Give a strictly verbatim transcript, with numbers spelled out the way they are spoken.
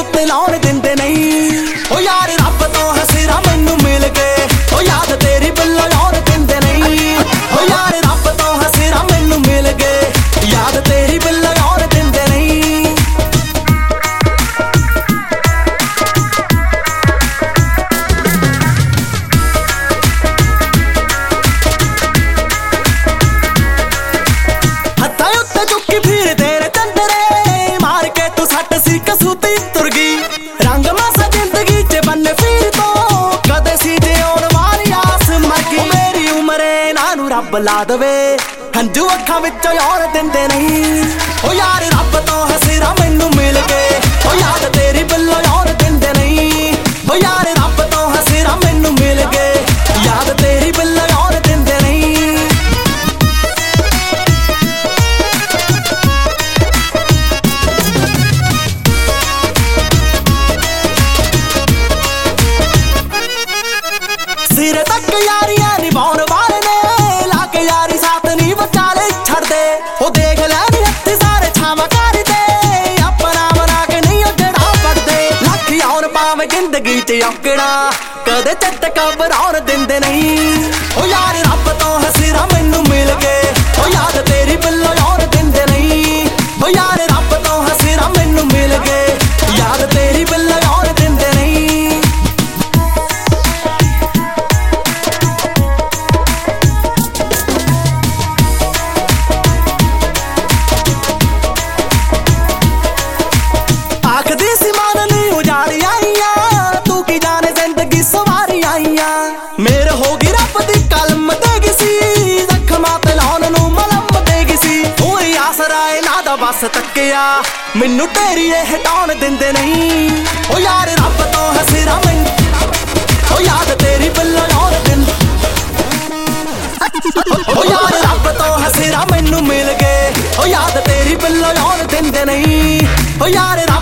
ਤੇ ਲਾਉਣ ਦਿੰਦੇ ਨਹੀਂ। ਓ ਯਾਰ ਰੱਬ ਤੋਂ ਹਸਿਰਾ ਮੈਨੂੰ ਮਿਲ ਗਏ, ਓ ਯਾਦ ਤੇਰੀ ਬਿੱਲੋ ਲਾਉਣ ਦਿੰਦੇ ਨਹੀਂ। ਓ ਯਾਰ ਰੱਬ ਤੋਂ ਹਸਿਰਾ ਮੈਨੂੰ ਮਿਲ ਗਏ, ਯਾਦ ਤੇਰੀ ਬਿੱਲੋ ਲਾਉਣ ਦਿੰਦੇ ਨਹੀਂ। ਹੱਥਾਂ ਉੱਤੇ ਚੁੱਕੀ ਫਿਰਦੇ ਨੇ ਚੰਦਰੇ, ਮਾਰ ਕੇ ਤੂੰ ਸੱਟ ਸੀ ਕਸੂਤੀ ਤੁਰ ਗਈ। ਰੰਗ ਮਾਸਾ ਜ਼ਿੰਦਗੀ ਚ ਬੰਨੇ ਫਿਰ ਤੋਂ, ਕਦੇ ਸੀ ਜਿਉਣ ਵਾਲੀ ਆਸ ਮਰ ਗਈ। ਮੇਰੀ ਉਮਰੇ ਨਾ ਨੂੰ ਰੱਬ ਲਾ ਦਵੇ, ਹੰਝੂ ਅੱਖਾਂ ਵਿੱਚੋਂ ਆਉਣ ਦਿੰਦੇ ਨਹੀਂ। ਓ ਯਾਰ ਰੱਬ ਤੋਂ ਹਸਿਰਾ ਮੈਨੂੰ ਮਿਲ ਗਏ, ਓ ਯਾਦ ਤੇਰੀ ਬਿੱਲੋ ਆਉਣ ਦਿੰਦੇ ਨਹੀਂ। ਓ ਯਾਰ ਰੱਬ ਤੋਂ ਹਸਿਰਾ ਮੈਨੂੰ ਮਿਲ ਗਏ, ਯਾਦ ਤੇਰੀ ਬਿੱਲੋ ਆਉਣ ਦਿੰਦੇ ਨਹੀਂ। ਸਿਰੇ ਤੱਕ ਯਾਰੀਆਂ ਨਿਭਾਉਣ ਵਾਲੇ ਨੇ, ਲਾ ਕੇ ਯਾਰੀ ਸਾਥ ਨਹੀਂ ਵਿਚਾਲੇ ਛੱਡਦੇ। ਉਹ ਦੇਖ ਲੈ ਨੀ ਹੱਥ ਸਾਰੇ ਛਾਵਾਂ ਕਰਦੇ, ਆਪਣਾ ਬਣਾ ਕੇ ਨਹੀਂ ਉਹ ਜਿਹੜਾ ਪੜਦੇ। ਲੱਖ ਆਉਣ ਪਾਵੇਂ ਜ਼ਿੰਦਗੀ ਚ ਔਕੜਾ, ਕਦੇ ਚਿੱਤ ਘਬਰਾਉਣ ਦਿੰਦੇ ਨਹੀਂ। ਓ ਯਾਰ ਰੱਬ ਤੋਂ ਹਸਿਰਾ ਮੈਨੂੰ ਮਿਲ ਗਏ, ਓ ਯਾਦ ਤੇਰੀ ਬਿੱਲੋ ਆਉਣ ਦਿੰਦੇ ਨਹੀਂ। ਓ ਯਾਰ ਰੱਬ ਤੋਂ ਹਸਿਰਾ ਮੈਨੂੰ ਮਿਲ ਗਏ, ਯਾਦ ਤੇਰੀ ਬਿੱਲੋ ਆਉਣ ਦਿੰਦੇ ਨਹੀਂ। ਆਖਦੀ ਸੀ ਮਨ ਨੀ ਉਜਾੜੀ ਆਈਆਂ, ਤੂੰ ਕੀ ਜਾਣੇ ਜ਼ਿੰਦਗੀ ਸਵਾਰੀ ਆਈਆਂ। ਮੇਰ ਹੋ ਗਈ ਰੱਬ ਦੀ ਕਲਮ ਦੇਗੀ ਸੀ, ਜ਼ਖਮਾਂ ਤੇ ਲਾਉਣ ਨੂੰ ਮਲਮ ਦੇਗੀ ਸੀ। ਹੋਈ ਆਸਰਾ ਇਹਨਾਂ ਦਾ ਬਸ ਤੱਕਿਆ, ਮੈਨੂੰ ਤੇਰੀ ਇਹ ਹਟਾਉਣ ਦਿੰਦੇ ਨਹੀਂ। ਓ ਯਾਰ ਰੱਬ ਤੋਂ ਹਸਿਰਾ ਮੈਨੂੰ, ਓ ਯਾਦ ਤੇਰੀ ਬਿੱਲੋ ਆਉਣ ਦਿੰਦੇ। ਓ ਯਾਰ ਰੱਬ ਤੋਂ ਹਸਿਰਾ ਮੈਨੂੰ ਮਿਲ ਗਏ, ਓ ਯਾਦ ਤੇਰੀ ਬਿੱਲੋ ਆਉਣ ਦਿੰਦੇ ਨਹੀਂ। ਓ ਯਾਰ